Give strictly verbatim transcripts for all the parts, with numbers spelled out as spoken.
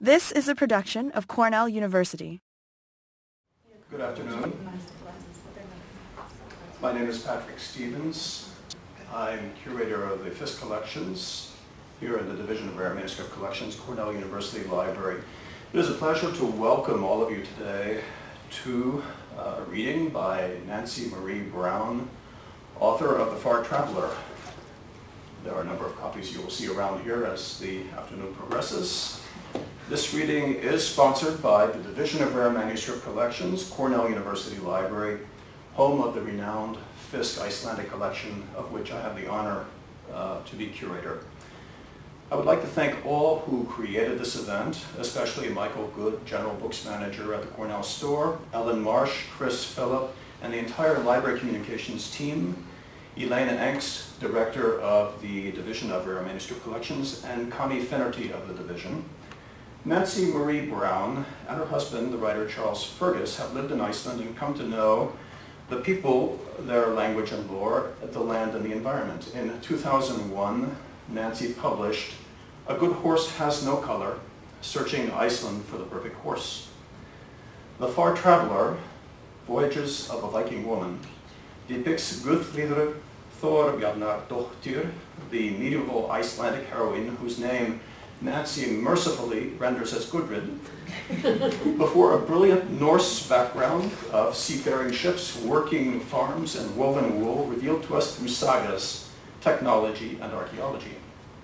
This is a production of Cornell University. Good afternoon. My name is Patrick Stevens. I'm curator of the Fisk Collections here in the Division of Rare Manuscript Collections, Cornell University Library. It is a pleasure to welcome all of you today to a reading by Nancy Marie Brown, author of The Far Traveler. There are a number of copies you will see around here as the afternoon progresses. This reading is sponsored by the Division of Rare Manuscript Collections, Cornell University Library, home of the renowned Fisk Icelandic Collection, of which I have the honor uh, to be curator. I would like to thank all who created this event, especially Michael Good, General Books Manager at the Cornell Store, Ellen Marsh, Chris Phillip, and the entire Library Communications team, Elena Engst, Director of the Division of Rare Manuscript Collections, and Connie Finnerty of the Division. Nancy Marie Brown and her husband, the writer Charles Fergus, have lived in Iceland and come to know the people, their language and lore, the land and the environment. In two thousand one, Nancy published A Good Horse Has No Color, Searching Iceland for the Perfect Horse. The Far Traveler, Voyages of a Viking Woman, depicts Guðríður Thorbjarnardóttir, the medieval Icelandic heroine whose name Nancy mercifully renders as Gudrid, before a brilliant Norse background of seafaring ships, working farms, and woven wool revealed to us through sagas, technology, and archaeology.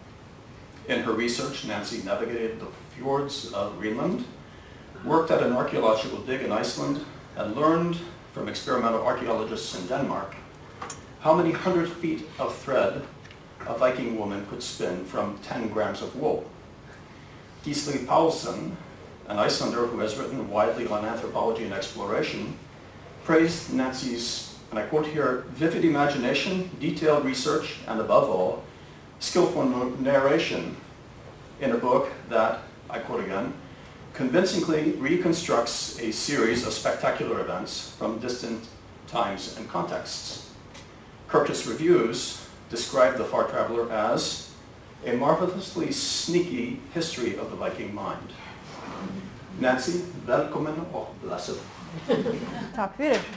In her research, Nancy navigated the fjords of Greenland, worked at an archaeological dig in Iceland, and learned from experimental archaeologists in Denmark how many hundred feet of thread a Viking woman could spin from ten grams of wool. Gisli Paulsen, an Icelander who has written widely on anthropology and exploration, praised Nancy's, and I quote here, vivid imagination, detailed research, and above all, skillful narration in a book that, I quote again, convincingly reconstructs a series of spectacular events from distant times and contexts. Curtis Reviews described The Far Traveler as a marvelously sneaky history of the Viking mind. Nancy, välkommen och blessed. Tack för det.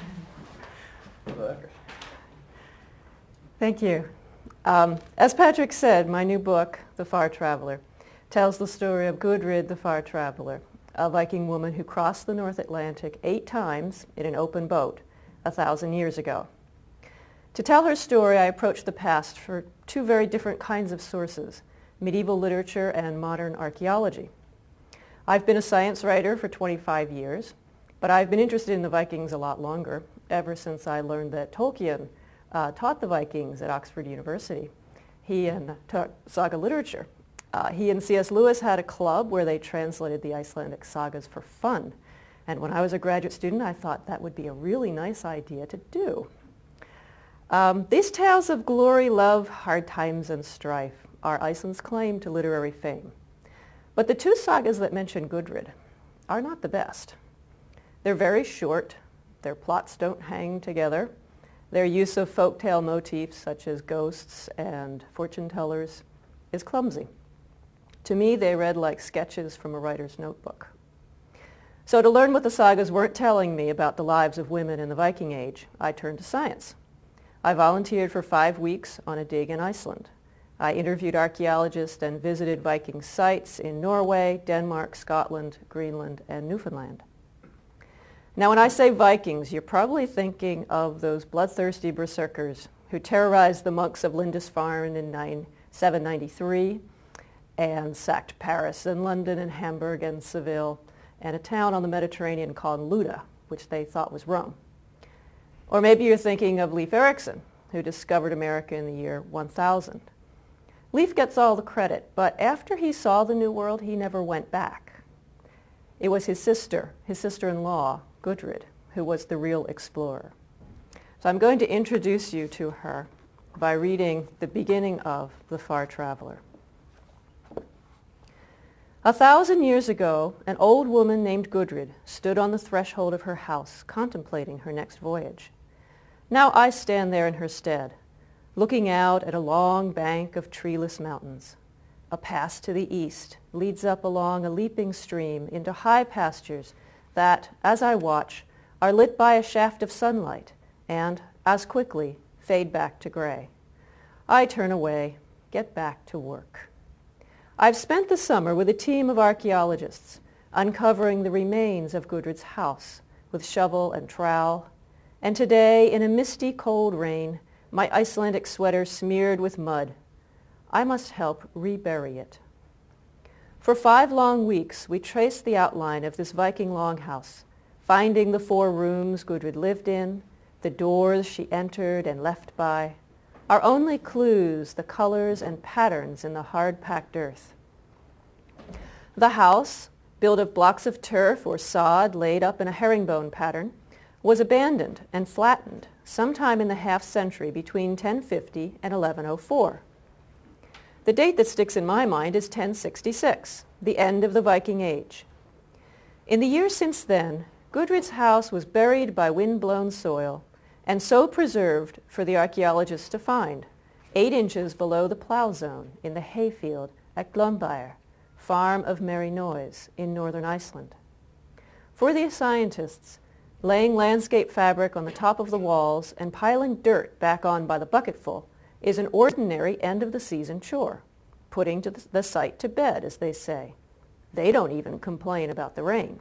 Thank you. Um, as Patrick said, my new book, The Far Traveler, tells the story of Gudrid the Far Traveler, a Viking woman who crossed the North Atlantic eight times in an open boat a thousand years ago. To tell her story, I approached the past for two very different kinds of sources, medieval literature and modern archaeology. I've been a science writer for twenty-five years, but I've been interested in the Vikings a lot longer, ever since I learned that Tolkien uh, taught the Vikings at Oxford University. He and taught saga literature. Uh, he and C S Lewis had a club where they translated the Icelandic sagas for fun. And when I was a graduate student, I thought that would be a really nice idea to do. Um, these tales of glory, love, hard times, and strife are Iceland's claim to literary fame. But the two sagas that mention Gudrid are not the best. They're very short, their plots don't hang together, their use of folktale motifs such as ghosts and fortune tellers is clumsy. To me, they read like sketches from a writer's notebook. So to learn what the sagas weren't telling me about the lives of women in the Viking Age, I turned to science. I volunteered for five weeks on a dig in Iceland. I interviewed archaeologists and visited Viking sites in Norway, Denmark, Scotland, Greenland, and Newfoundland. Now, when I say Vikings, you're probably thinking of those bloodthirsty berserkers who terrorized the monks of Lindisfarne in seven ninety-three and sacked Paris and London and Hamburg and Seville and a town on the Mediterranean called Luda, which they thought was Rome. Or maybe you're thinking of Leif Erikson, who discovered America in the year one thousand. Leif gets all the credit, but after he saw the New World, he never went back. It was his sister, his sister-in-law, Gudrid, who was the real explorer. So I'm going to introduce you to her by reading the beginning of The Far Traveler. A thousand years ago, an old woman named Gudrid stood on the threshold of her house, contemplating her next voyage. Now I stand there in her stead, looking out at a long bank of treeless mountains. a pass to the east, leads up along a leaping stream into high pastures that, as I watch, are lit by a shaft of sunlight and, as quickly, fade back to gray. I turn away, get back to work. I've spent the summer with a team of archaeologists uncovering the remains of Gudrid's house with shovel and trowel, and today, in a misty cold rain, my Icelandic sweater smeared with mud, I must help rebury it. For five long weeks, we traced the outline of this Viking longhouse, finding the four rooms Gudrid lived in, the doors she entered and left by, our only clues the colors and patterns in the hard-packed earth. The house, built of blocks of turf or sod laid up in a herringbone pattern, was abandoned and flattened sometime in the half-century between ten fifty and eleven oh four. The date that sticks in my mind is ten sixty-six, the end of the Viking Age. In the years since then, Gudrid's house was buried by wind-blown soil and so preserved for the archaeologists to find, eight inches below the plow zone in the hayfield at Glombyr, farm of Merry Noise in northern Iceland. For the scientists, laying landscape fabric on the top of the walls and piling dirt back on by the bucketful is an ordinary end-of-the-season chore, putting to the site to bed, as they say. They don't even complain about the rain.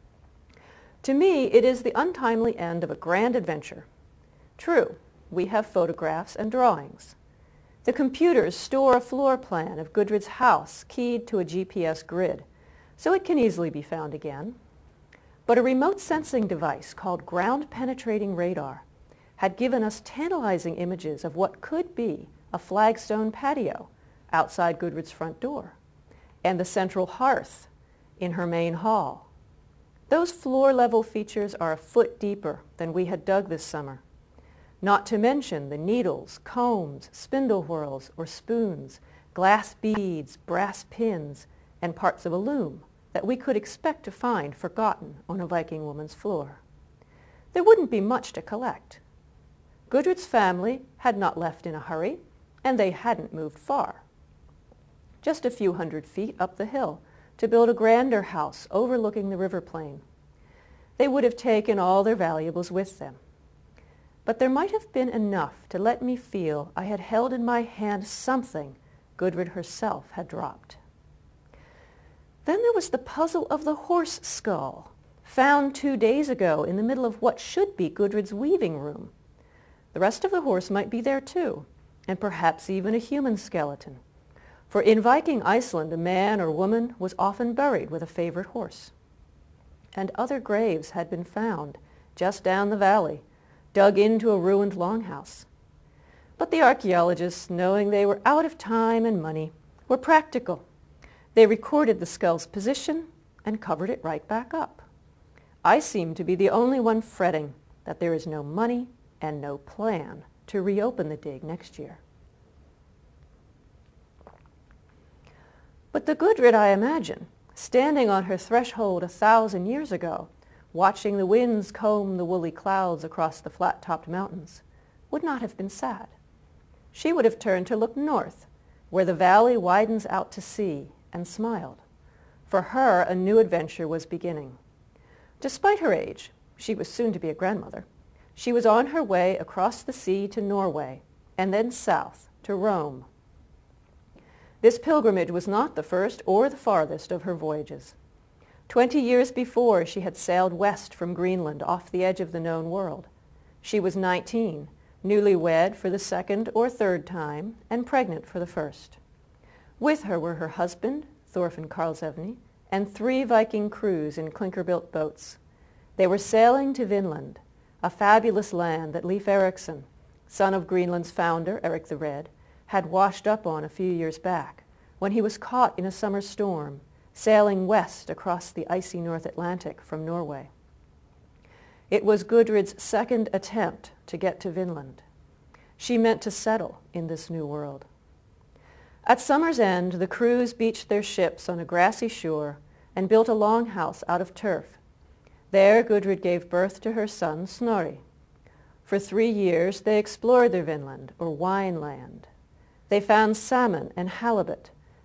To me, it is the untimely end of a grand adventure. True, we have photographs and drawings. The computers store a floor plan of Gudrid's house keyed to a G P S grid, so it can easily be found again. But a remote sensing device called ground-penetrating radar had given us tantalizing images of what could be a flagstone patio outside Gudrid's front door and the central hearth in her main hall. Those floor-level features are a foot deeper than we had dug this summer, not to mention the needles, combs, spindle whorls or spoons, glass beads, brass pins, and parts of a loom that we could expect to find forgotten on a Viking woman's floor. There wouldn't be much to collect. Gudrid's family had not left in a hurry, and they hadn't moved far. Just a few hundred feet up the hill to build a grander house overlooking the river plain. They would have taken all their valuables with them. But there might have been enough to let me feel I had held in my hand something Gudrid herself had dropped. Then there was the puzzle of the horse skull, found two days ago in the middle of what should be Gudrid's weaving room. The rest of the horse might be there too, and perhaps even a human skeleton. For in Viking Iceland, a man or woman was often buried with a favorite horse. And other graves had been found just down the valley, dug into a ruined longhouse. But the archaeologists, knowing they were out of time and money, were practical. They recorded the skull's position and covered it right back up. I seem to be the only one fretting that there is no money and no plan to reopen the dig next year. But the Gudrid I imagine, standing on her threshold a thousand years ago, watching the winds comb the woolly clouds across the flat-topped mountains, would not have been sad. She would have turned to look north, where the valley widens out to sea, and smiled. For her, a new adventure was beginning. Despite her age, she was soon to be a grandmother, she was on her way across the sea to Norway, and then south to Rome. This pilgrimage was not the first or the farthest of her voyages. Twenty years before, she had sailed west from Greenland off the edge of the known world. She was nineteen, newlywed for the second or third time, and pregnant for the first. With her were her husband, Thorfinn Karlsevne, and three Viking crews in clinker-built boats. They were sailing to Vinland, a fabulous land that Leif Erikson, son of Greenland's founder, Eric the Red, had washed up on a few years back when he was caught in a summer storm, sailing west across the icy North Atlantic from Norway. It was Gudrid's second attempt to get to Vinland. She meant to settle in this new world. At summer's end, the crews beached their ships on a grassy shore and built a longhouse out of turf. There Gudrid gave birth to her son Snorri. For three years they explored their Vinland, or wine land. They found salmon and halibut,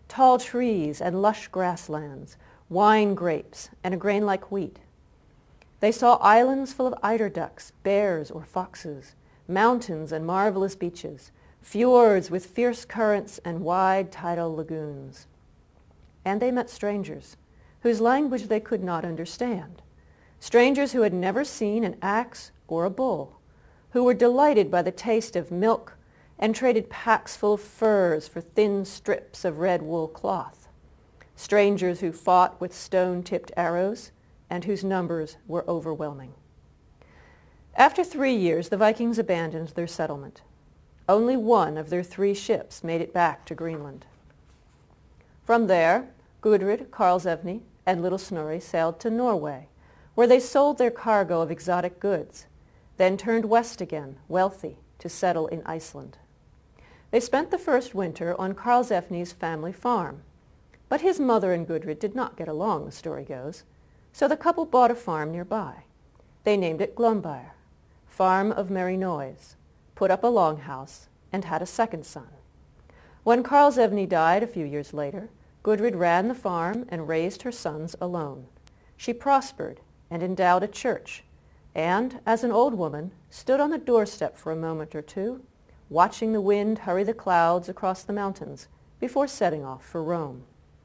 tall trees and lush grasslands, wine grapes and a grain like wheat. They saw islands full of eider ducks, bears or foxes, mountains and marvelous beaches, fjords with fierce currents and wide tidal lagoons. And they met strangers, whose language they could not understand, strangers who had never seen an axe or a bull, who were delighted by the taste of milk and traded packs full of furs for thin strips of red wool cloth, strangers who fought with stone-tipped arrows and whose numbers were overwhelming. After three years, the Vikings abandoned their settlement. Only one of their three ships made it back to Greenland. From there, Gudrid, Karlsevne, and Little Snorri sailed to Norway, where they sold their cargo of exotic goods, then turned west again, wealthy, to settle in Iceland. They spent the first winter on Karlsevne's family farm, but his mother and Gudrid did not get along, the story goes, so the couple bought a farm nearby. They named it Glombyr, Farm of Merry Noise, put up a longhouse, and had a second son. When Karlsevne died a few years later, Gudrid ran the farm and raised her sons alone. She prospered and endowed a church, and, as an old woman, stood on the doorstep for a moment or two, watching the wind hurry the clouds across the mountains before setting off for Rome.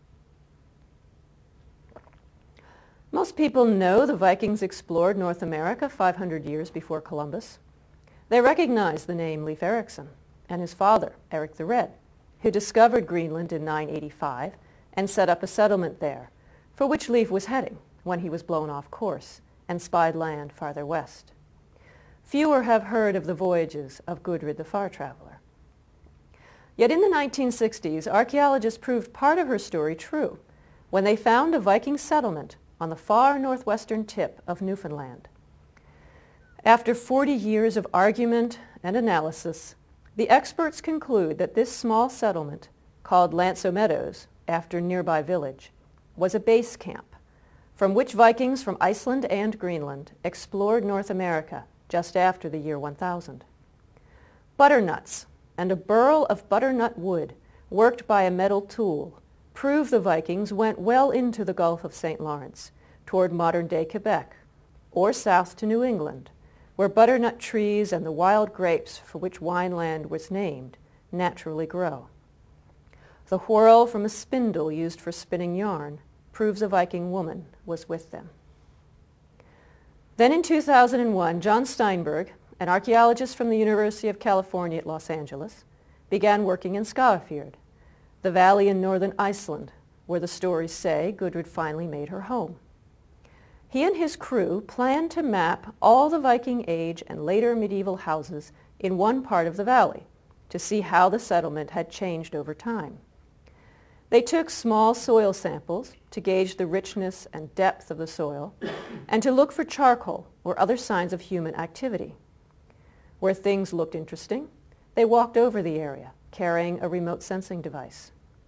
Most people know the Vikings explored North America five hundred years before Columbus. They recognize the name Leif Erikson and his father, Eric the Red, who discovered Greenland in nine eighty-five and set up a settlement there, for which Leif was heading when he was blown off course and spied land farther west. Fewer have heard of the voyages of Gudrid the Far Traveler. Yet in the nineteen sixties, archaeologists proved part of her story true when they found a Viking settlement on the far northwestern tip of Newfoundland. After forty years of argument and analysis, the experts conclude that this small settlement, called Lanso Meadows, after a nearby village, was a base camp from which Vikings from Iceland and Greenland explored North America just after the year one thousand. Butternuts and a burl of butternut wood worked by a metal tool prove the Vikings went well into the Gulf of Saint Lawrence, toward modern-day Quebec, or south to New England, where butternut trees and the wild grapes for which Wineland was named naturally grow. The whirl from a spindle used for spinning yarn proves a Viking woman was with them. Then in two thousand one, John Steinberg, an archaeologist from the University of California at Los Angeles, began working in Skagafjord, the valley in northern Iceland, where the stories say Gudrid finally made her home. He and his crew planned to map all the Viking Age and later medieval houses in one part of the valley to see how the settlement had changed over time. They took small soil samples to gauge the richness and depth of the soil and to look for charcoal or other signs of human activity. Where things looked interesting, they walked over the area, carrying a remote sensing device.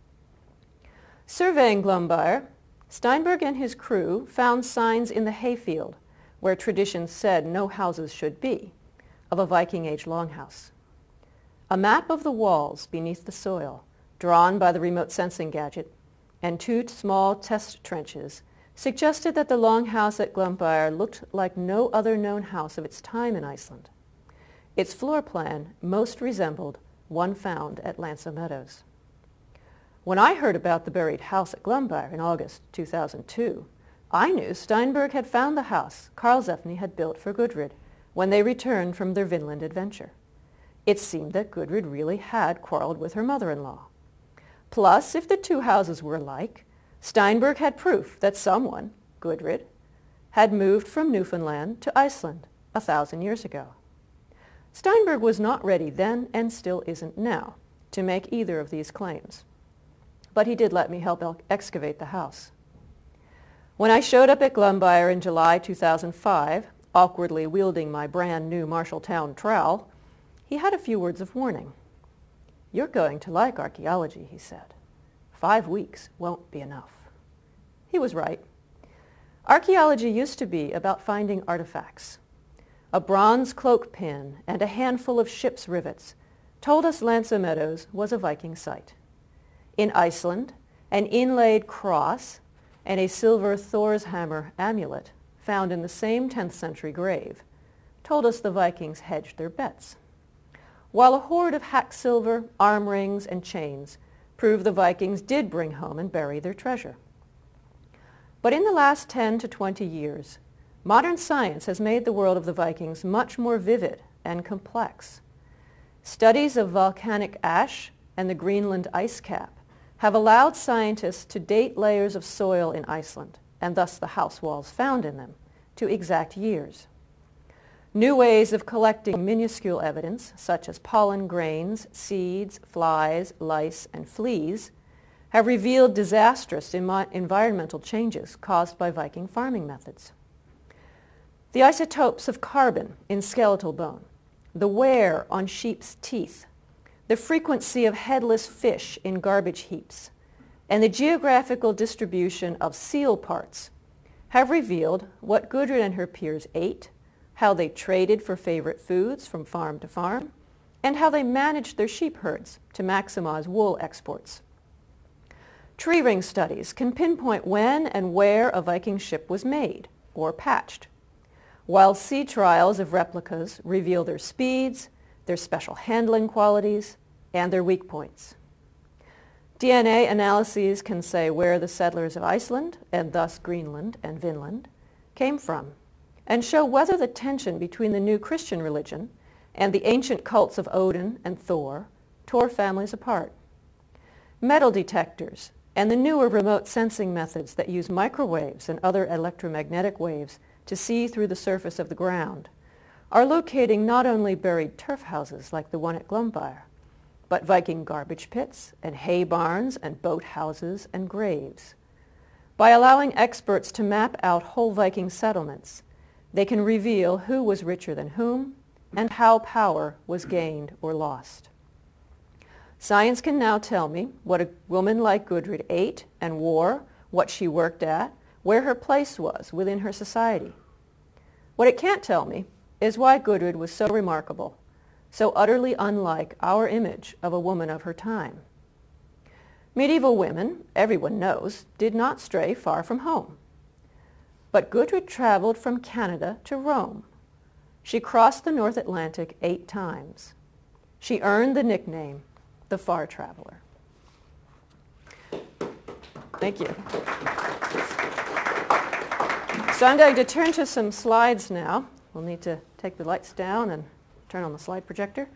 Surveying Glombyr, Steinberg and his crew found signs in the hayfield, where tradition said no houses should be, of a Viking Age longhouse. A map of the walls beneath the soil, drawn by the remote sensing gadget, and two small test trenches suggested that the longhouse at Glombyr looked like no other known house of its time in Iceland. Its floor plan most resembled one found at Lanso Meadows. When I heard about the buried house at Glombyr in August two thousand two, I knew Steinberg had found the house Karlsevne had built for Gudrid when they returned from their Vinland adventure. It seemed that Gudrid really had quarreled with her mother-in-law. Plus, if the two houses were alike, Steinberg had proof that someone, Gudrid, had moved from Newfoundland to Iceland a thousand years ago. Steinberg was not ready then, and still isn't now, to make either of these claims. But he did let me help excavate the house. When I showed up at Glombyr in July two thousand five, awkwardly wielding my brand new Marshalltown trowel, he had a few words of warning. "You're going to like archaeology," he said. "Five weeks won't be enough." He was right. Archaeology used to be about finding artifacts. A bronze cloak pin and a handful of ship's rivets told us Lanso Meadows was a Viking site. In Iceland, an inlaid cross, and a silver Thor's hammer amulet found in the same tenth century grave told us the Vikings hedged their bets, while a hoard of hacked silver, arm rings, and chains prove the Vikings did bring home and bury their treasure. But in the last ten to twenty years, modern science has made the world of the Vikings much more vivid and complex. Studies of volcanic ash and the Greenland ice cap have allowed scientists to date layers of soil in Iceland, and thus the house walls found in them, to exact years. New ways of collecting minuscule evidence, such as pollen grains, seeds, flies, lice, and fleas, have revealed disastrous emi- environmental changes caused by Viking farming methods. The isotopes of carbon in skeletal bone, the wear on sheep's teeth, the frequency of headless fish in garbage heaps, and the geographical distribution of seal parts have revealed what Gudrid and her peers ate, how they traded for favorite foods from farm to farm, and how they managed their sheep herds to maximize wool exports. Tree ring studies can pinpoint when and where a Viking ship was made or patched, while sea trials of replicas reveal their speeds, their special handling qualities, and their weak points. D N A analyses can say where the settlers of Iceland, and thus Greenland and Vinland, came from, and show whether the tension between the new Christian religion and the ancient cults of Odin and Thor tore families apart. Metal detectors and the newer remote sensing methods that use microwaves and other electromagnetic waves to see through the surface of the ground are locating not only buried turf houses like the one at Glombyr, but Viking garbage pits and hay barns and boat houses and graves. By allowing experts to map out whole Viking settlements, they can reveal who was richer than whom and how power was gained or lost. Science can now tell me what a woman like Gudrid ate and wore, what she worked at, where her place was within her society. What it can't tell me is why Gudrid was so remarkable, so utterly unlike our image of a woman of her time. Medieval women, everyone knows, did not stray far from home. But Gudrid traveled from Canada to Rome. She crossed the North Atlantic eight times. She earned the nickname, the Far Traveler. Thank you. So I'm going to turn to some slides now. We'll need to take the lights down and turn on the slide projector.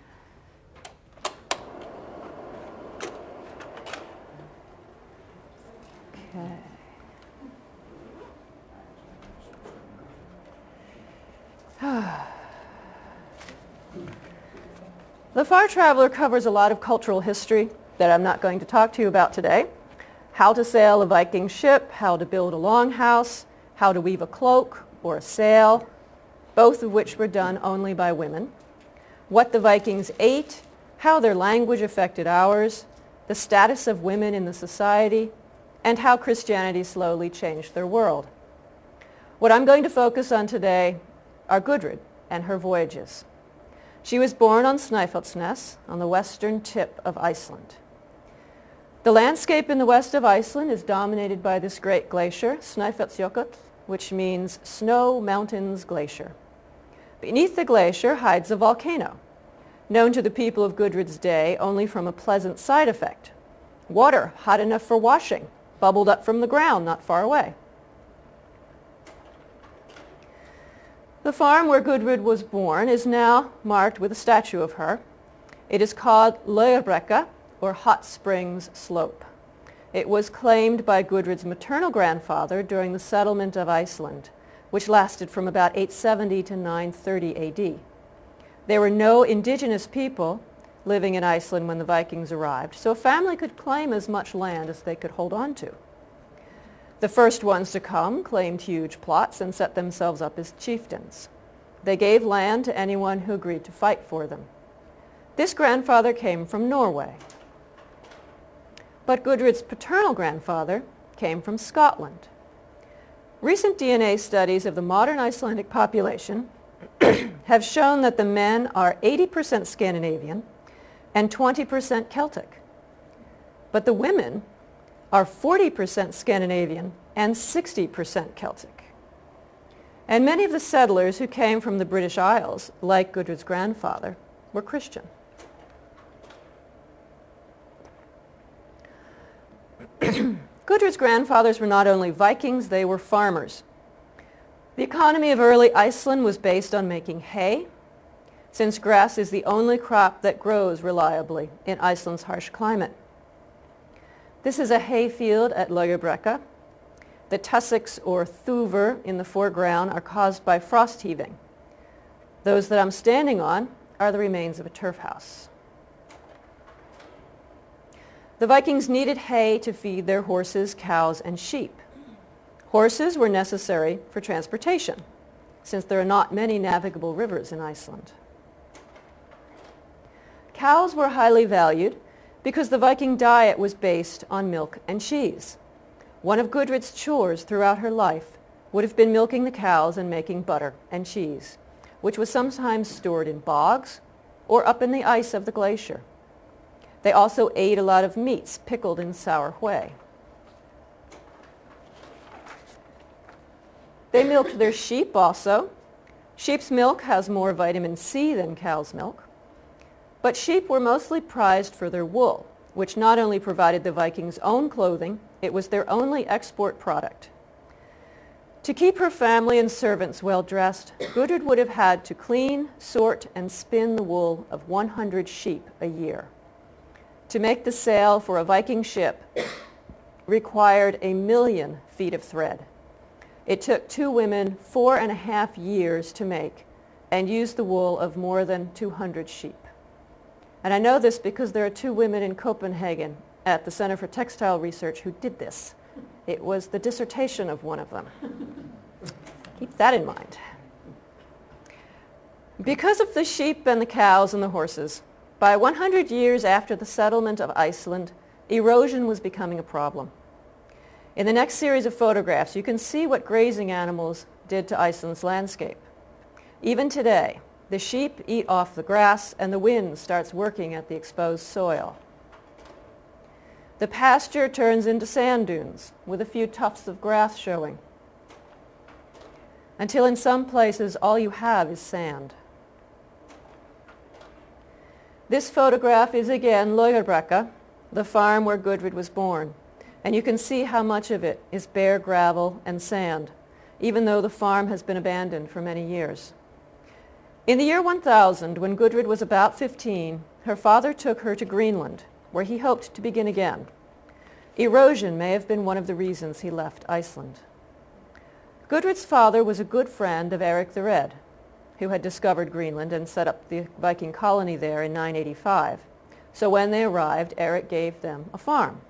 Okay. The Far Traveler covers a lot of cultural history that I'm not going to talk to you about today. How to sail a Viking ship, how to build a longhouse, how to weave a cloak or a sail, both of which were done only by women. What the Vikings ate, how their language affected ours, the status of women in the society, and how Christianity slowly changed their world. What I'm going to focus on today are Gudrid and her voyages. She was born on Snæfellsnes, on the western tip of Iceland. The landscape in the west of Iceland is dominated by this great glacier, Snæfellsjökull, which means snow, mountains, glacier. Beneath the glacier hides a volcano, known to the people of Gudrid's day only from a pleasant side effect. Water, hot enough for washing, bubbled up from the ground not far away. The farm where Gudrid was born is now marked with a statue of her. It is called Laugarbrekka, or Hot Springs Slope. It was claimed by Gudrid's maternal grandfather during the settlement of Iceland, which lasted from about eight seventy to nine thirty A D. There were no indigenous people living in Iceland when the Vikings arrived, so a family could claim as much land as they could hold on to. The first ones to come claimed huge plots and set themselves up as chieftains. They gave land to anyone who agreed to fight for them. This grandfather came from Norway. But Gudrid's paternal grandfather came from Scotland. Recent D N A studies of the modern Icelandic population have shown that the men are eighty percent Scandinavian and twenty percent Celtic. But the women are forty percent Scandinavian and sixty percent Celtic. And many of the settlers who came from the British Isles, like Gudrid's grandfather, were Christian. Gudrid's grandfathers were not only Vikings, they were farmers. The economy of early Iceland was based on making hay, since grass is the only crop that grows reliably in Iceland's harsh climate. This is a hay field at Laugarbrekka. The tussocks or thuvur in the foreground are caused by frost heaving. Those that I'm standing on are the remains of a turf house. The Vikings needed hay to feed their horses, cows, and sheep. Horses were necessary for transportation, since there are not many navigable rivers in Iceland. Cows were highly valued because the Viking diet was based on milk and cheese. One of Gudrid's chores throughout her life would have been milking the cows and making butter and cheese, which was sometimes stored in bogs or up in the ice of the glacier. They also ate a lot of meats pickled in sour whey. They milked their sheep also. Sheep's milk has more vitamin C than cow's milk. But sheep were mostly prized for their wool, which not only provided the Vikings' own clothing, it was their only export product. To keep her family and servants well dressed, Gudrid would have had to clean, sort, and spin the wool of one hundred sheep a year. To make the sail for a Viking ship required a million feet of thread. It took two women four and a half years to make and used the wool of more than two hundred sheep. And I know this because there are two women in Copenhagen at the Center for Textile Research who did this. It was the dissertation of one of them. Keep that in mind. Because of the sheep and the cows and the horses, by one hundred years after the settlement of Iceland, erosion was becoming a problem. In the next series of photographs, you can see what grazing animals did to Iceland's landscape. Even today, the sheep eat off the grass and the wind starts working at the exposed soil. The pasture turns into sand dunes with a few tufts of grass showing, until in some places all you have is sand. This photograph is again Laugarbrekka, the farm where Gudrid was born, and you can see how much of it is bare gravel and sand, even though the farm has been abandoned for many years. In the year one thousand, when Gudrid was about fifteen, her father took her to Greenland, where he hoped to begin again. Erosion may have been one of the reasons he left Iceland. Gudrid's father was a good friend of Eric the Red, who had discovered Greenland and set up the Viking colony there in nine eighty-five. So when they arrived, Eric gave them a farm.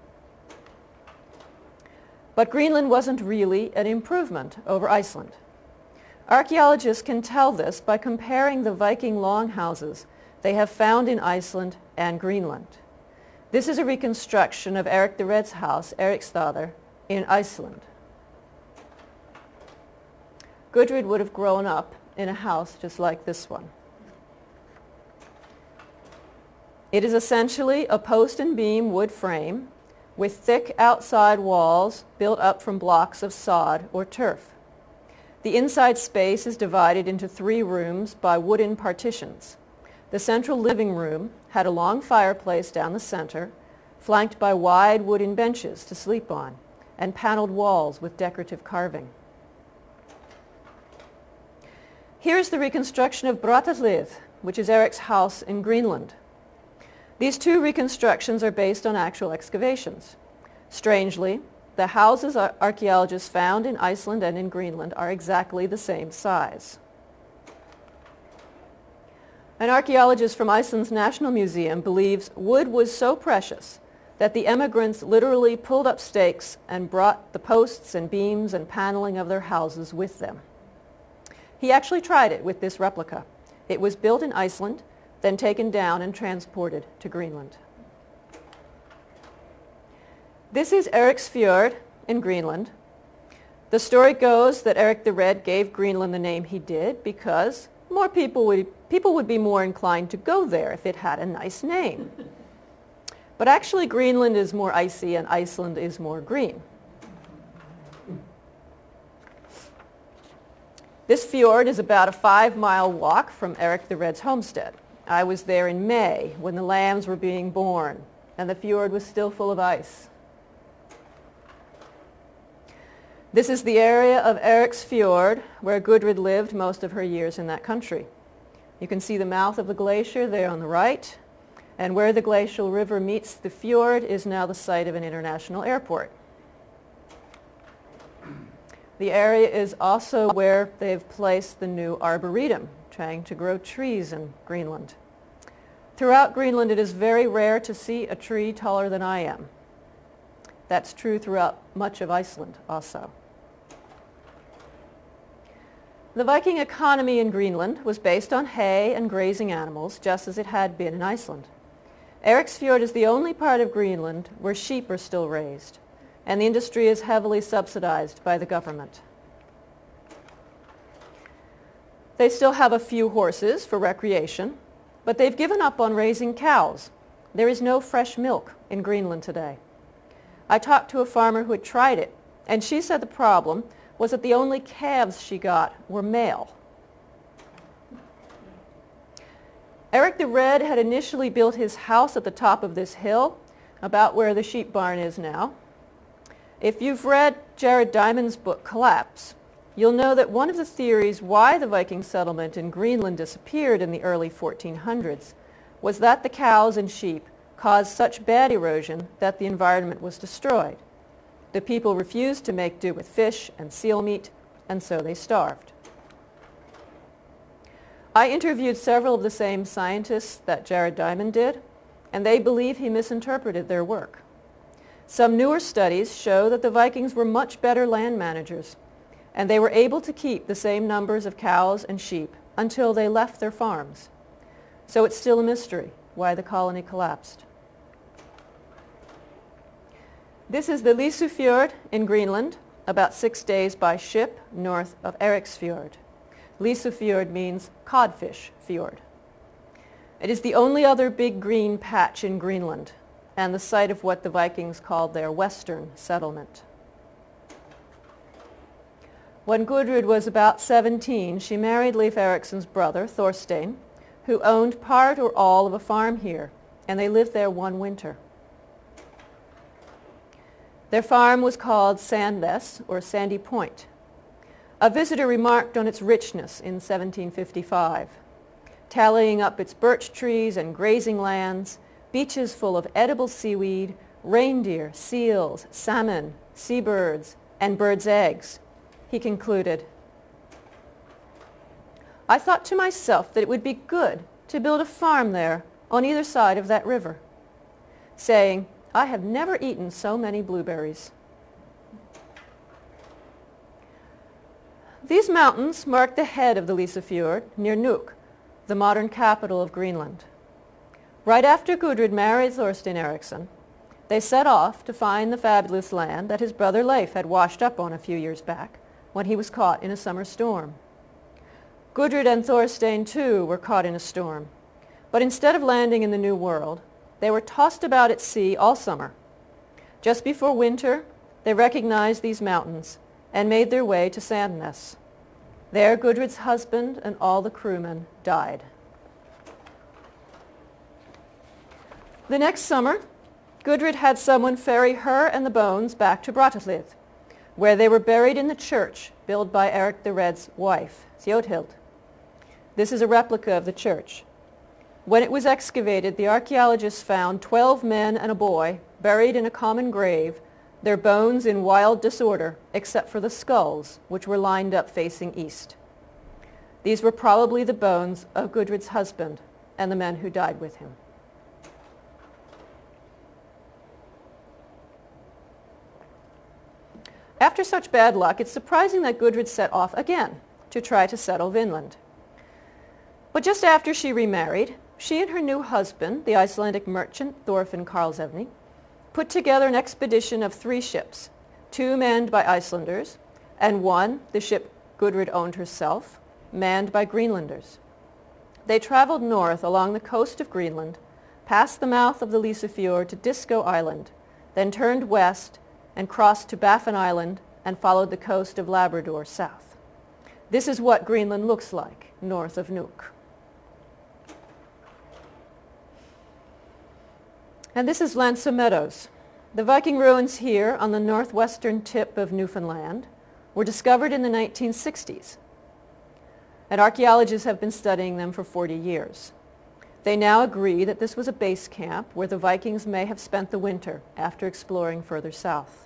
But Greenland wasn't really an improvement over Iceland. Archaeologists can tell this by comparing the Viking longhouses they have found in Iceland and Greenland. This is a reconstruction of Eric the Red's house, Eriksstaðir, in Iceland. Gudrid would have grown up in a house just like this one. It is essentially a post and beam wood frame with thick outside walls built up from blocks of sod or turf. The inside space is divided into three rooms by wooden partitions. The central living room had a long fireplace down the center, flanked by wide wooden benches to sleep on, and paneled walls with decorative carving. Here's the reconstruction of Brattahlid, which is Eric's house in Greenland. These two reconstructions are based on actual excavations. Strangely, the houses ar- archaeologists found in Iceland and in Greenland are exactly the same size. An archaeologist from Iceland's National Museum believes wood was so precious that the emigrants literally pulled up stakes and brought the posts and beams and paneling of their houses with them. He actually tried it with this replica. It was built in Iceland, then taken down and transported to Greenland. This is Eriksfjord in Greenland. The story goes that Eric the Red gave Greenland the name he did because more people would, people would be more inclined to go there if it had a nice name. But actually Greenland is more icy and Iceland is more green. This fjord is about a five-mile walk from Eric the Red's homestead. I was there in May when the lambs were being born, and the fjord was still full of ice. This is the area of Eric's Fjord where Gudrid lived most of her years in that country. You can see the mouth of the glacier there on the right, and where the glacial river meets the fjord is now the site of an international airport. The area is also where they've placed the new arboretum, trying to grow trees in Greenland. Throughout Greenland, it is very rare to see a tree taller than I am. That's true throughout much of Iceland also. The Viking economy in Greenland was based on hay and grazing animals, just as it had been in Iceland. Eriksfjord is the only part of Greenland where sheep are still raised, and the industry is heavily subsidized by the government. They still have a few horses for recreation, but they've given up on raising cows. There is no fresh milk in Greenland today. I talked to a farmer who had tried it, and she said the problem was that the only calves she got were male. Eric the Red had initially built his house at the top of this hill, about where the sheep barn is now. If you've read Jared Diamond's book, Collapse, you'll know that one of the theories why the Viking settlement in Greenland disappeared in the early fourteen hundreds was that the cows and sheep caused such bad erosion that the environment was destroyed. The people refused to make do with fish and seal meat, and so they starved. I interviewed several of the same scientists that Jared Diamond did, and they believe he misinterpreted their work. Some newer studies show that the Vikings were much better land managers, and they were able to keep the same numbers of cows and sheep until they left their farms. So it's still a mystery why the colony collapsed. This is the Lysufjord in Greenland, about six days by ship north of Eriksfjord. Lysufjord means codfish fjord. It is the only other big green patch in Greenland, and the site of what the Vikings called their western settlement. When Gudrid was about seventeen, she married Leif Erikson's brother, Thorstein, who owned part or all of a farm here, and they lived there one winter. Their farm was called Sandnes, or Sandy Point. A visitor remarked on its richness in seventeen fifty-five, tallying up its birch trees and grazing lands, beaches full of edible seaweed, reindeer, seals, salmon, seabirds, and birds' eggs. He concluded, "I thought to myself that it would be good to build a farm there on either side of that river," saying, "I have never eaten so many blueberries." These mountains mark the head of the Lysefjord near Nuuk, the modern capital of Greenland. Right after Gudrid married Thorstein Eriksson, they set off to find the fabulous land that his brother Leif had washed up on a few years back when he was caught in a summer storm. Gudrid and Thorstein too were caught in a storm, but instead of landing in the New World, they were tossed about at sea all summer. Just before winter, they recognized these mountains and made their way to Sandnes. There, Gudrid's husband and all the crewmen died. The next summer, Gudrid had someone ferry her and the bones back to Brattahlid, where they were buried in the church built by Eric the Red's wife, Theodhild. This is a replica of the church. When it was excavated, the archaeologists found twelve men and a boy buried in a common grave, their bones in wild disorder, except for the skulls, which were lined up facing east. These were probably the bones of Gudrid's husband and the men who died with him. After such bad luck, it's surprising that Gudrid set off again to try to settle Vinland. But just after she remarried, she and her new husband, the Icelandic merchant Thorfinn Karlsevni, put together an expedition of three ships, two manned by Icelanders, and one, the ship Gudrid owned herself, manned by Greenlanders. They traveled north along the coast of Greenland, passed the mouth of the Lisa Fjord to Disco Island, then turned west and crossed to Baffin Island and followed the coast of Labrador south. This is what Greenland looks like north of Nuuk. And this is Lanza Meadows. The Viking ruins here on the northwestern tip of Newfoundland were discovered in the nineteen sixties, and archaeologists have been studying them for forty years. They now agree that this was a base camp where the Vikings may have spent the winter after exploring further south.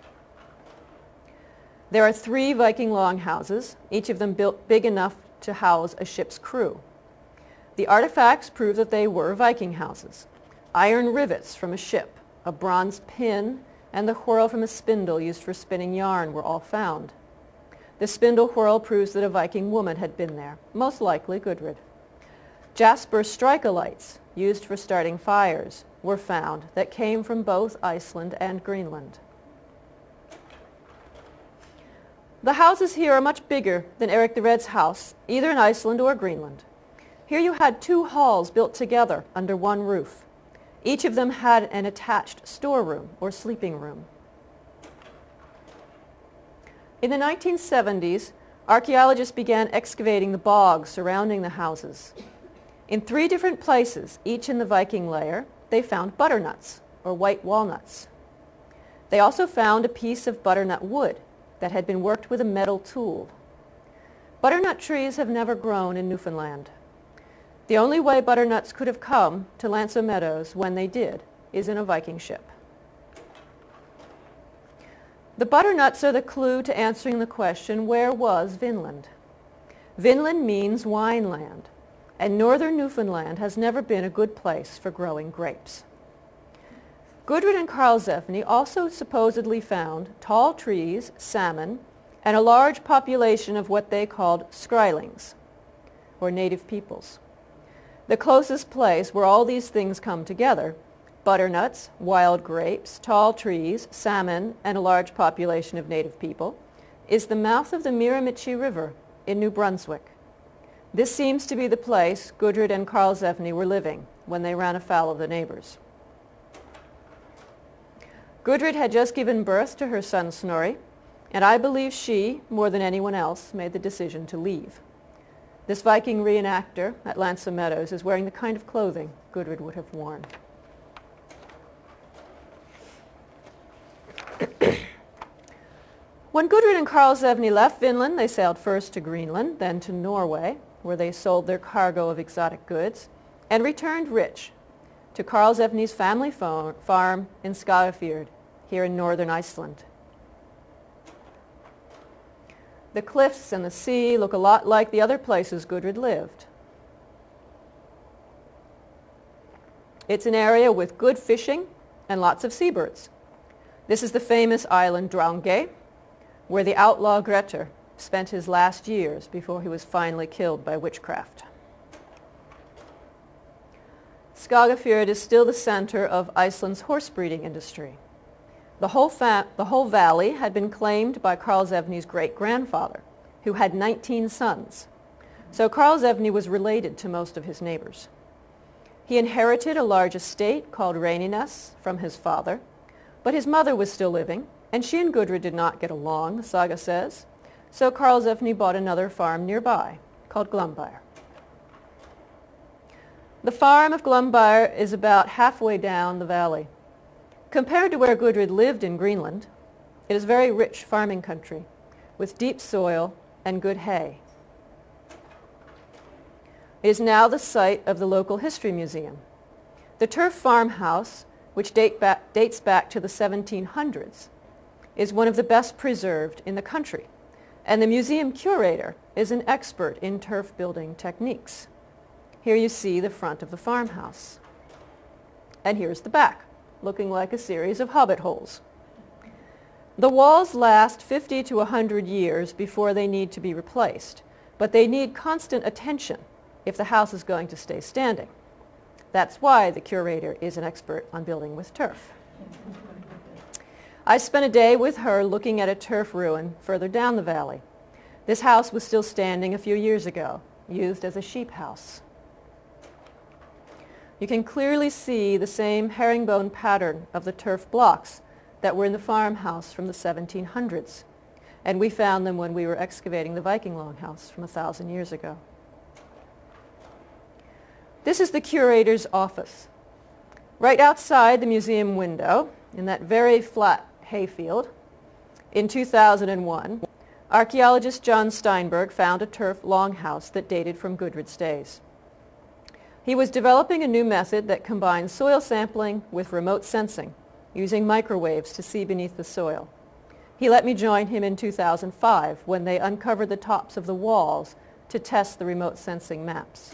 There are three Viking longhouses, each of them built big enough to house a ship's crew. The artifacts prove that they were Viking houses. Iron rivets from a ship, a bronze pin, and the whorl from a spindle used for spinning yarn were all found. The spindle whorl proves that a Viking woman had been there, most likely Gudrid. Jasper strikolites, used for starting fires, were found that came from both Iceland and Greenland. The houses here are much bigger than Eric the Red's house, either in Iceland or Greenland. Here you had two halls built together under one roof. Each of them had an attached storeroom or sleeping room. In the nineteen seventies, archaeologists began excavating the bogs surrounding the houses. In three different places, each in the Viking layer, they found butternuts, or white walnuts. They also found a piece of butternut wood that had been worked with a metal tool. Butternut trees have never grown in Newfoundland. The only way butternuts could have come to Lanza Meadows when they did is in a Viking ship. The butternuts are the clue to answering the question, where was Vinland? Vinland means wine land, and northern Newfoundland has never been a good place for growing grapes. Gudrid and Karlsefni also supposedly found tall trees, salmon, and a large population of what they called Skrælings, or native peoples. The closest place where all these things come together, butternuts, wild grapes, tall trees, salmon, and a large population of native people, is the mouth of the Miramichi River in New Brunswick. This seems to be the place Gudrid and Karlsefni were living when they ran afoul of the neighbors. Gudrid had just given birth to her son Snorri, and I believe she, more than anyone else, made the decision to leave. This Viking reenactor at Lanza Meadows is wearing the kind of clothing Gudrid would have worn. When Gudrid and Karlsefni left Vinland, they sailed first to Greenland, then to Norway, where they sold their cargo of exotic goods, and returned rich to Karlsefni's family farm in Skagafjord, here in northern Iceland. The cliffs and the sea look a lot like the other places Gudrid lived. It's an area with good fishing and lots of seabirds. This is the famous island Drangey, where the outlaw Grettir spent his last years before he was finally killed by witchcraft. Skagafjord is still the center of Iceland's horse breeding industry. The whole, fa- the whole valley had been claimed by Karlsefni's great-grandfather, who had nineteen sons. So Karlsefni was related to most of his neighbors. He inherited a large estate called Reyniness from his father, but his mother was still living, and she and Gudrid did not get along, the saga says. So Karlsefni bought another farm nearby, called Glumbyr. The farm of Glumbyr is about halfway down the valley. Compared to where Gudrid lived in Greenland, it is very rich farming country, with deep soil and good hay. It is now the site of the local history museum. The turf farmhouse, which date back, dates back to the seventeen hundreds, is one of the best preserved in the country, and the museum curator is an expert in turf building techniques. Here you see the front of the farmhouse. And here's the back, looking like a series of hobbit holes. The walls last fifty to one hundred years before they need to be replaced, but they need constant attention if the house is going to stay standing. That's why the curator is an expert on building with turf. I spent a day with her looking at a turf ruin further down the valley. This house was still standing a few years ago, used as a sheep house. you can clearly see the same herringbone pattern of the turf blocks that were in the farmhouse from the seventeen hundreds. And we found them when we were excavating the Viking longhouse from a thousand years ago. This is the curator's office. Right outside the museum window, in that very flat hayfield, in two thousand one, archaeologist John Steinberg found a turf longhouse that dated from Gudrid's days. He was developing a new method that combined soil sampling with remote sensing, using microwaves to see beneath the soil. He let me join him in two thousand five when they uncovered the tops of the walls to test the remote sensing maps.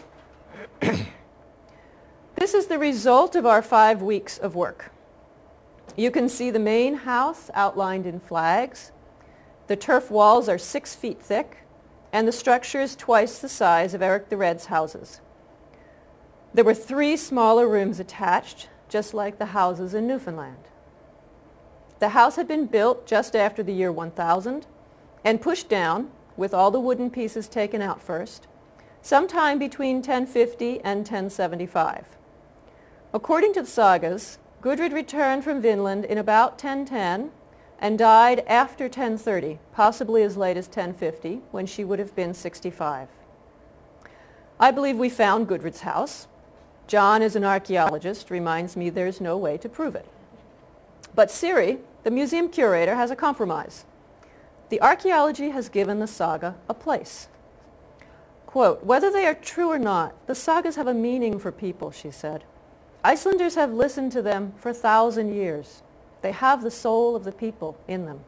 This is the result of our five weeks of work. You can see the main house outlined in flags. The turf walls are six feet thick, and the structure is twice the size of Eric the Red's houses. There were three smaller rooms attached, just like the houses in Newfoundland. The house had been built just after the year one thousand and pushed down, with all the wooden pieces taken out first, sometime between ten fifty and ten seventy-five. According to the sagas, Gudrid returned from Vinland in about ten ten and died after ten thirty, possibly as late as ten fifty, when she would have been sixty-five. I believe we found Gudrid's house. John, as an archaeologist, reminds me there's no way to prove it. But Siri, the museum curator, has a compromise. The archaeology has given the saga a place. Quote, "Whether they are true or not, the sagas have a meaning for people," she said. "Icelanders have listened to them for a thousand years. They have the soul of the people in them."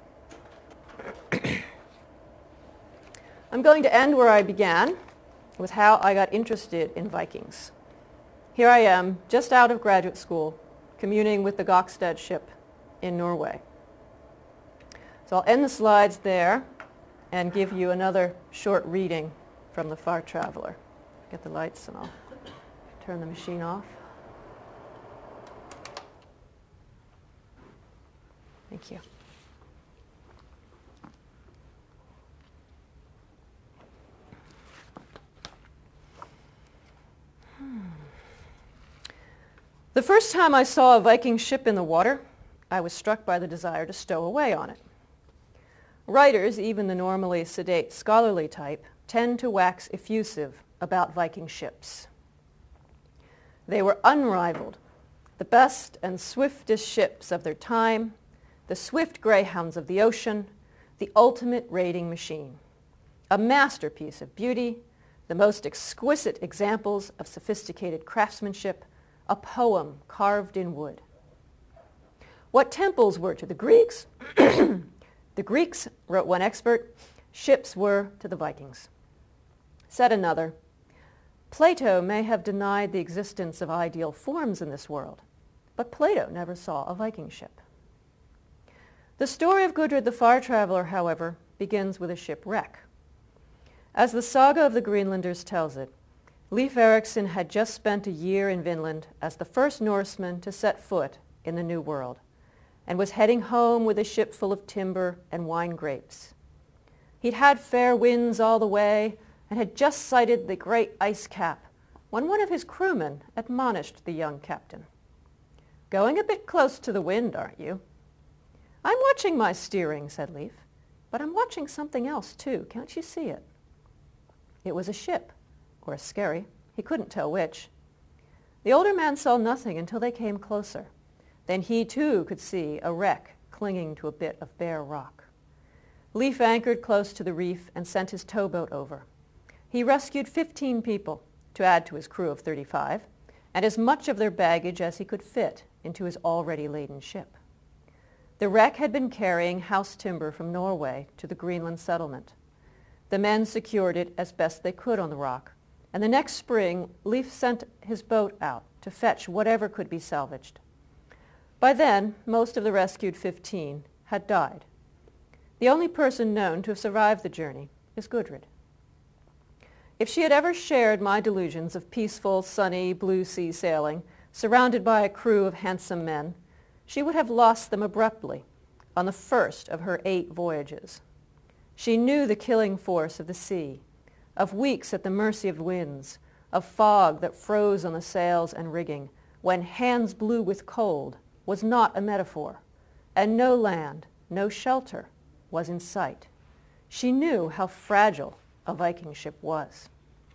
I'm going to end where I began, with how I got interested in Vikings. Here I am, just out of graduate school, communing with the Gokstad ship in Norway. So I'll end the slides there and give you another short reading from The Far Traveler. Get the lights and I'll turn the machine off. Thank you. Hmm. The first time I saw a Viking ship in the water, I was struck by the desire to stow away on it. Writers, even the normally sedate scholarly type, tend to wax effusive about Viking ships. They were unrivaled, the best and swiftest ships of their time, the swift greyhounds of the ocean, the ultimate raiding machine, a masterpiece of beauty, the most exquisite examples of sophisticated craftsmanship, a poem carved in wood. What temples were to the Greeks, the Greeks, wrote one expert, ships were to the Vikings. Said another, Plato may have denied the existence of ideal forms in this world, but Plato never saw a Viking ship. The story of Gudrid the Far Traveler, however, begins with a shipwreck. As the saga of the Greenlanders tells it, Leif Erikson had just spent a year in Vinland as the first Norseman to set foot in the New World, and was heading home with a ship full of timber and wine grapes. He'd had fair winds all the way and had just sighted the great ice cap when one of his crewmen admonished the young captain. "Going a bit close to the wind, aren't you?" "I'm watching my steering," said Leif, "but I'm watching something else too. Can't you see it?" It was a ship, or a skerry. He couldn't tell which. The older man saw nothing until they came closer. Then he too could see a wreck clinging to a bit of bare rock. Leif anchored close to the reef and sent his towboat over. He rescued fifteen people, to add to his crew of thirty-five, and as much of their baggage as he could fit into his already laden ship. The wreck had been carrying house timber from Norway to the Greenland settlement. The men secured it as best they could on the rock, and the next spring Leif sent his boat out to fetch whatever could be salvaged. By then, most of the rescued fifteen had died. The only person known to have survived the journey is Gudrid. If she had ever shared my delusions of peaceful, sunny, blue sea sailing, surrounded by a crew of handsome men, she would have lost them abruptly on the first of her eight voyages. She knew the killing force of the sea, of weeks at the mercy of winds, of fog that froze on the sails and rigging, when hands blew with cold, was not a metaphor, and no land, no shelter, was in sight. She knew how fragile a Viking ship was.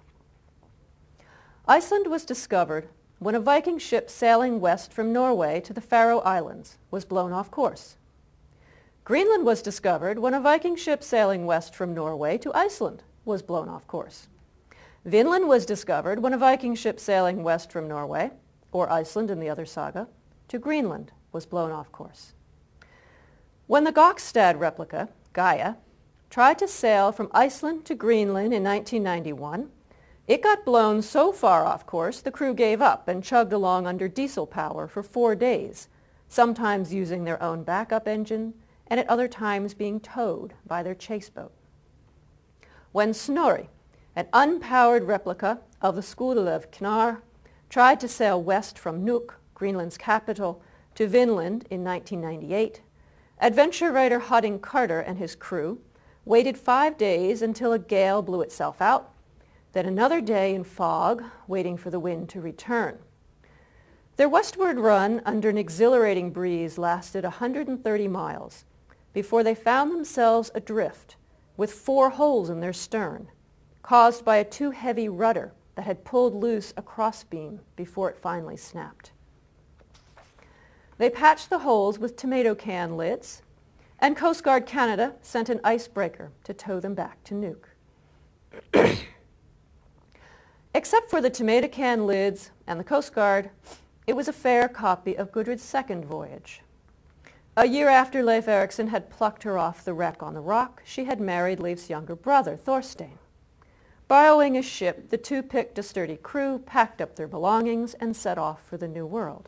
Iceland was discovered when a Viking ship sailing west from Norway to the Faroe Islands was blown off course. Greenland was discovered when a Viking ship sailing west from Norway to Iceland was blown off course. Vinland was discovered when a Viking ship sailing west from Norway, or Iceland in the other saga, to Greenland was blown off course. When the Gokstad replica, Gaia, tried to sail from Iceland to Greenland in nineteen ninety-one, it got blown so far off course the crew gave up and chugged along under diesel power for four days, sometimes using their own backup engine and at other times being towed by their chase boat. When Snorri, an unpowered replica of the Skútulev Knar, tried to sail west from Nuuk, Greenland's capital, to Vinland in nineteen ninety-eight, adventure writer Hodding Carter and his crew waited five days until a gale blew itself out, then another day in fog, waiting for the wind to return. Their westward run under an exhilarating breeze lasted one hundred thirty miles before they found themselves adrift with four holes in their stern, caused by a too heavy rudder that had pulled loose a crossbeam before it finally snapped. They patched the holes with tomato can lids, and Coast Guard Canada sent an icebreaker to tow them back to Nuuk. Except for the tomato can lids and the Coast Guard, it was a fair copy of Gudrid's second voyage. A year after Leif Erikson had plucked her off the wreck on the rock, she had married Leif's younger brother, Thorstein. Borrowing a ship, the two picked a sturdy crew, packed up their belongings, and set off for the New World.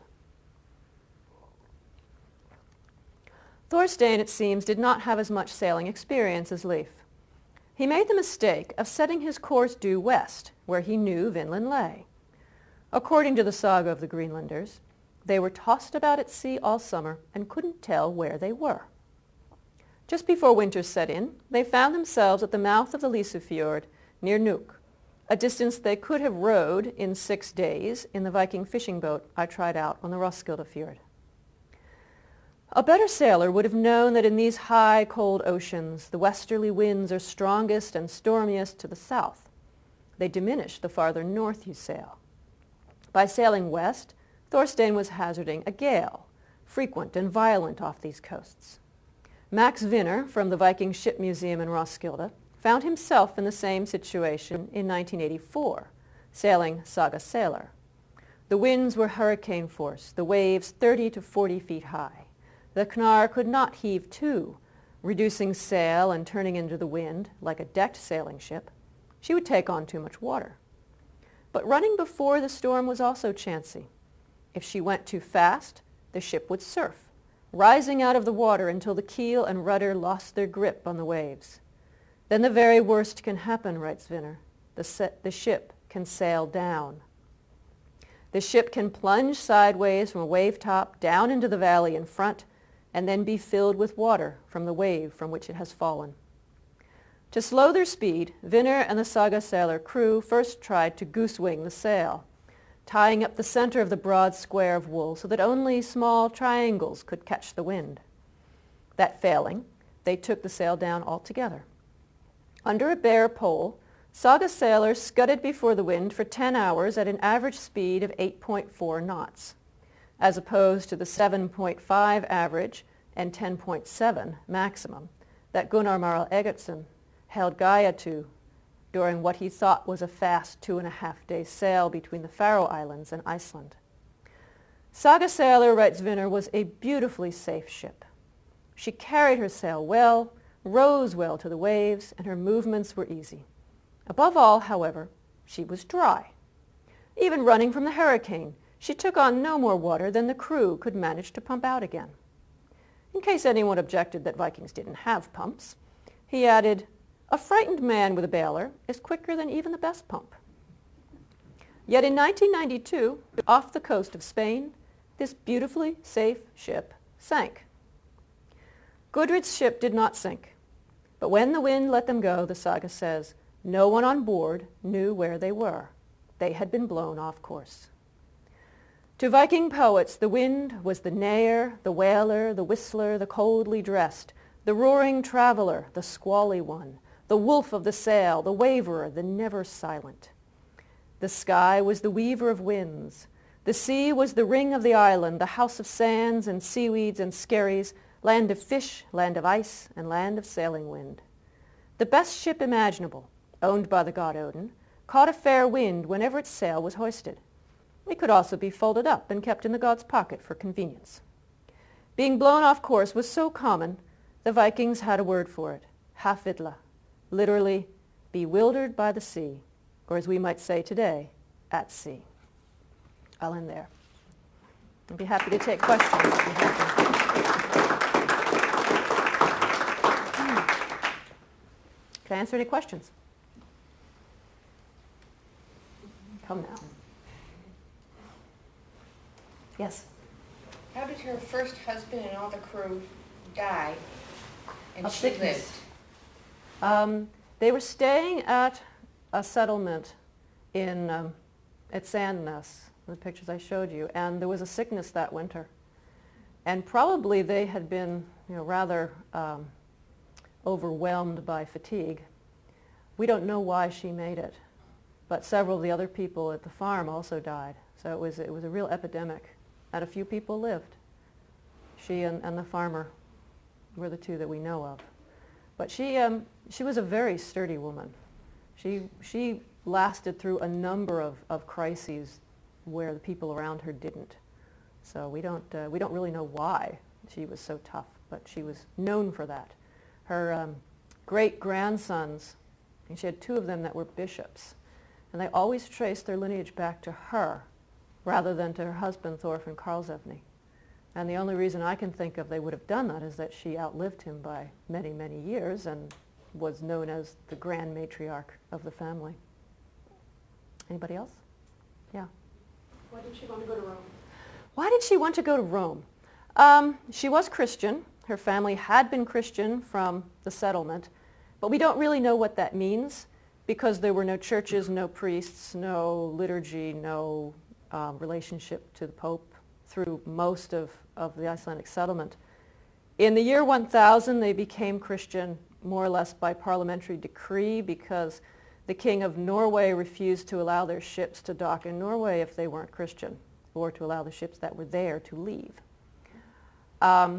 Thorstein, it seems, did not have as much sailing experience as Leif. He made the mistake of setting his course due west, where he knew Vinland lay. According to the saga of the Greenlanders, they were tossed about at sea all summer and couldn't tell where they were. Just before winter set in, they found themselves at the mouth of the Lysefjord near Nuuk, a distance they could have rowed in six days in the Viking fishing boat I tried out on the Roskildefjord. A better sailor would have known that in these high, cold oceans, the westerly winds are strongest and stormiest to the south. They diminish the farther north you sail. By sailing west, Thorstein was hazarding a gale, frequent and violent off these coasts. Max Vinner from the Viking Ship Museum in Roskilde found himself in the same situation in nineteen eighty-four, sailing Saga Sailor. The winds were hurricane force, the waves thirty to forty feet high. The Knar could not heave to, reducing sail and turning into the wind like a decked sailing ship. She would take on too much water. But running before the storm was also chancy. If she went too fast, the ship would surf, rising out of the water until the keel and rudder lost their grip on the waves. Then the very worst can happen, writes Vinner. The, se- the ship can sail down. The ship can plunge sideways from a wave top down into the valley in front, and then be filled with water from the wave from which it has fallen. To slow their speed, Vinner and the Saga Sailor crew first tried to goose-wing the sail, tying up the center of the broad square of wool so that only small triangles could catch the wind. That failing, they took the sail down altogether. Under a bare pole, Saga Sailor scudded before the wind for ten hours at an average speed of eight point four knots. As opposed to the seven point five average and ten point seven maximum that Gunnar Marel Egertsen held Gaia to during what he thought was a fast two and a half day sail between the Faroe Islands and Iceland. Saga Sailor, writes Vinner, was a beautifully safe ship. She carried her sail well, rose well to the waves, and her movements were easy. Above all, however, she was dry. Even running from the hurricane, she took on no more water than the crew could manage to pump out again. In case anyone objected that Vikings didn't have pumps, he added, "A frightened man with a bailer is quicker than even the best pump." Yet in nineteen ninety-two, off the coast of Spain, this beautifully safe ship sank. Gudrid's ship did not sink, but when the wind let them go, the saga says, no one on board knew where they were. They had been blown off course. To Viking poets, the wind was the neigher, the wailer, the whistler, the coldly dressed, the roaring traveler, the squally one, the wolf of the sail, the waverer, the never silent. The sky was the weaver of winds. The sea was the ring of the island, the house of sands and seaweeds and skerries, land of fish, land of ice, and land of sailing wind. The best ship imaginable, owned by the god Odin, caught a fair wind whenever its sail was hoisted. It could also be folded up and kept in the god's pocket for convenience. Being blown off course was so common, the Vikings had a word for it, hafidla, literally bewildered by the sea, or as we might say today, at sea. I'll end there. I'd be happy to take questions. Hmm. Can I answer any questions? Come now. Yes? How did her first husband and all the crew die and Of she sickness. lived? Um, they were staying at a settlement in um, at Sandness, the pictures I showed you, and there was a sickness that winter. And probably they had been, you know, rather um, overwhelmed by fatigue. We don't know why she made it, but several of the other people at the farm also died. So it was it was a real epidemic, and a few people lived. She and, and the farmer were the two that we know of. But she um, she was a very sturdy woman. She she lasted through a number of, of crises where the people around her didn't. So we don't uh, we don't really know why she was so tough, but she was known for that. Her um, great grandsons, and she had two of them that were bishops, and they always traced their lineage back to her, rather than to her husband Thorfinn Karlsevne. And the only reason I can think of they would have done that is that she outlived him by many, many years and was known as the grand matriarch of the family. Anybody else? Yeah. Why did she want to go to Rome? Why did she want to go to Rome? Um, she was Christian. Her family had been Christian from the settlement, but we don't really know what that means because there were no churches, no priests, no liturgy, no um, relationship to the Pope through most of, of the Icelandic settlement. In the year one thousand, they became Christian more or less by parliamentary decree because the king of Norway refused to allow their ships to dock in Norway if they weren't Christian, or to allow the ships that were there to leave. Um,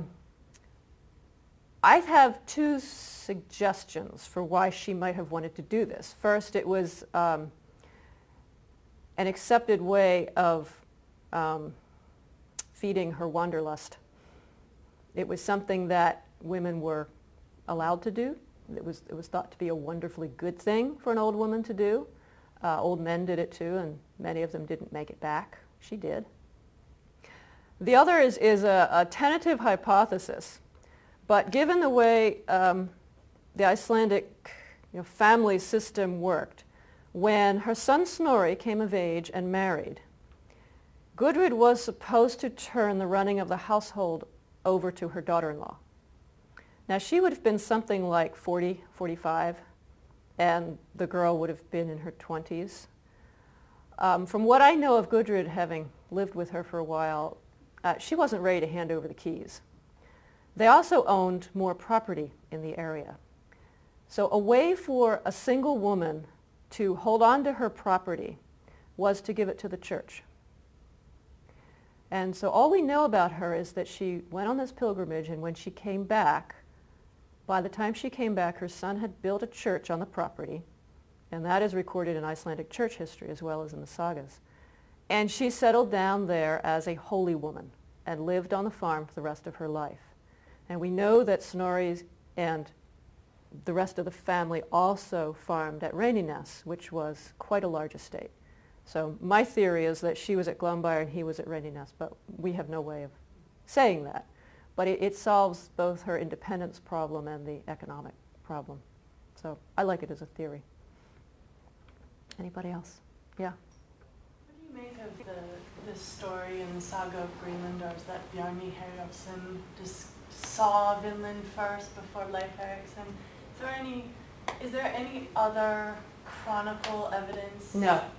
I have two suggestions for why she might have wanted to do this. First, it was um, an accepted way of um, feeding her wanderlust. It was something that women were allowed to do. It was, it was thought to be a wonderfully good thing for an old woman to do. Uh, old men did it too, and many of them didn't make it back. She did. The other is, is a, a tentative hypothesis, but given the way um, the Icelandic you know, family system worked, when her son Snorri came of age and married, Gudrid was supposed to turn the running of the household over to her daughter-in-law. Now she would have been something like forty, forty-five, and the girl would have been in her twenties. Um, from what I know of Gudrid, having lived with her for a while, uh, she wasn't ready to hand over the keys. They also owned more property in the area. So a way for a single woman to hold on to her property was to give it to the church. And so all we know about her is that she went on this pilgrimage, and when she came back, by the time she came back, her son had built a church on the property, and that is recorded in Icelandic church history as well as in the sagas. And she settled down there as a holy woman and lived on the farm for the rest of her life. And we know that Snorri and the rest of the family also farmed at Reynines, which was quite a large estate. So my theory is that she was at Glombyr and he was at Reynines, but we have no way of saying that. But it, it solves both her independence problem and the economic problem. So I like it as a theory. Anybody else? Yeah? What do you make of the, this story in the saga of Greenlanders that Bjarni Herjolfsson just saw Vinland first before Leif Erikson? Is there any, is there any other chronicle evidence? No.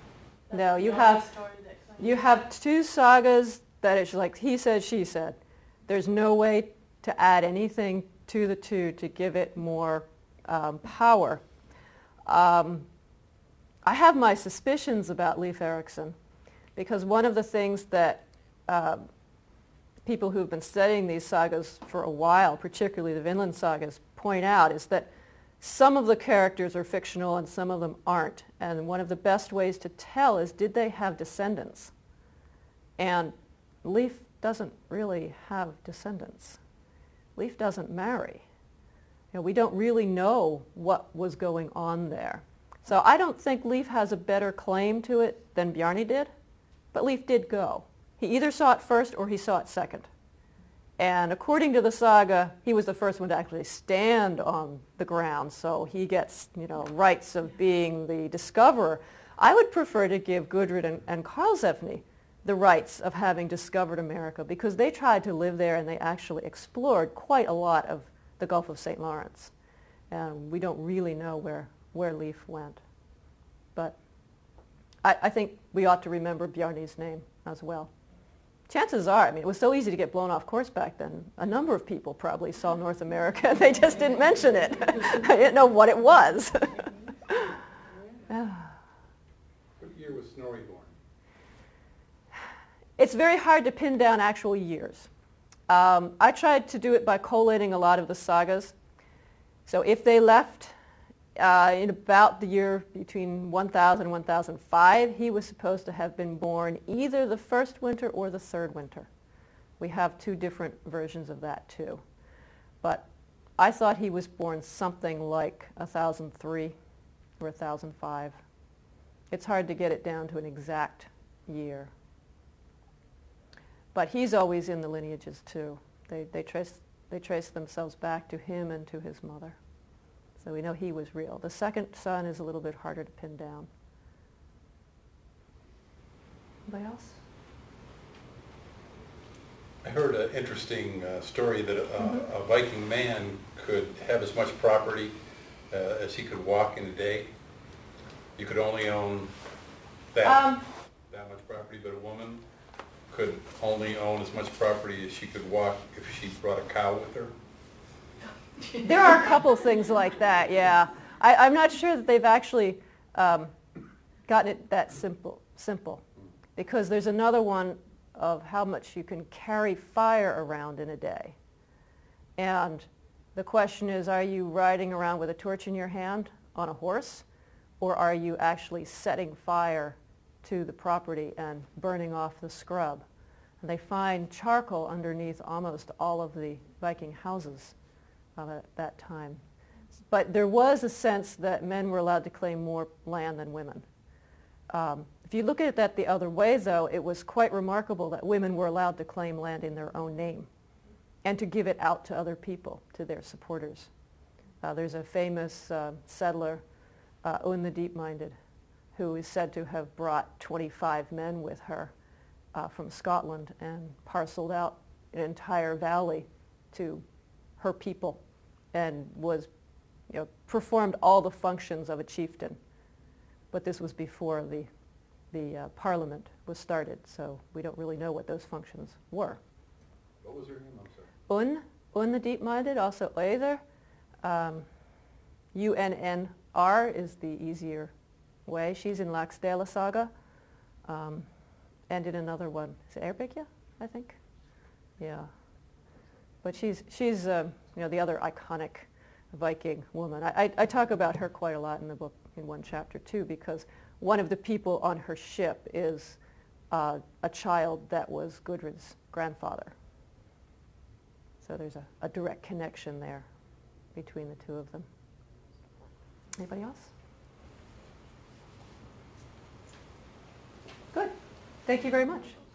That's No, the you only have- story that explains You it. have two sagas that it's like he said, she said. There's no way to add anything to the two to give it more um, power. Um, I have my suspicions about Leif Erikson because one of the things that uh, people who've been studying these sagas for a while, particularly the Vinland sagas, point out is that some of the characters are fictional and some of them aren't. And one of the best ways to tell is, did they have descendants? And Leif doesn't really have descendants. Leif doesn't marry. You know, we don't really know what was going on there. So I don't think Leif has a better claim to it than Bjarni did, but Leif did go. He either saw it first or he saw it second. And according to the saga, he was the first one to actually stand on the ground, so he gets, you know, rights of being the discoverer. I would prefer to give Gudrid and, and Karlsefni the rights of having discovered America because they tried to live there and they actually explored quite a lot of the Gulf of Saint Lawrence. And we don't really know where, where Leif went. But I, I think we ought to remember Bjarni's name as well. Chances are, I mean, it was so easy to get blown off course back then. A number of people probably saw North America. They just didn't mention it. I didn't know what it was. What year was Snorri born? It's very hard to pin down actual years. Um, I tried to do it by collating a lot of the sagas. So if they left uh, in about the year between one thousand and one thousand five, he was supposed to have been born either the first winter or the third winter. We have two different versions of that too. But I thought he was born something like one thousand three or one thousand five. It's hard to get it down to an exact year. But he's always in the lineages too. They, they, trace, they trace themselves back to him and to his mother. So we know he was real. The second son is a little bit harder to pin down. Anybody else? I heard an interesting uh, story that uh, Mm-hmm. a Viking man could have as much property uh, as he could walk in a day. You could only own that, Um, that much property, but a woman could only own as much property as she could walk if she brought a cow with her. There are a couple things like that, yeah. I, I'm not sure that they've actually um, gotten it that simple, simple, because there's another one of how much you can carry fire around in a day. And the question is, are you riding around with a torch in your hand on a horse, or are you actually setting fire to the property and burning off the scrub? And they find charcoal underneath almost all of the Viking houses uh, at that time. But there was a sense that men were allowed to claim more land than women. Um, if you look at that the other way, though, it was quite remarkable that women were allowed to claim land in their own name and to give it out to other people, to their supporters. Uh, there's a famous uh, settler, uh, Un the Deep-Minded, who is said to have brought twenty-five men with her uh, from Scotland and parceled out an entire valley to her people and was, you know, performed all the functions of a chieftain. But this was before the, the uh, parliament was started, so we don't really know what those functions were. What was her name? I'm sorry. Un, Un the Deep-Minded, also Oether. Um, U N N R is the easier way. She's in Laxdala Saga, um, and in another one. Is it Erbykja, I think? Yeah. But she's, she's um, you know, the other iconic Viking woman. I, I, I talk about her quite a lot in the book in one chapter too, because one of the people on her ship is uh, a child that was Gudrid's grandfather. So there's a, a direct connection there between the two of them. Anybody else? Good. Thank you very much.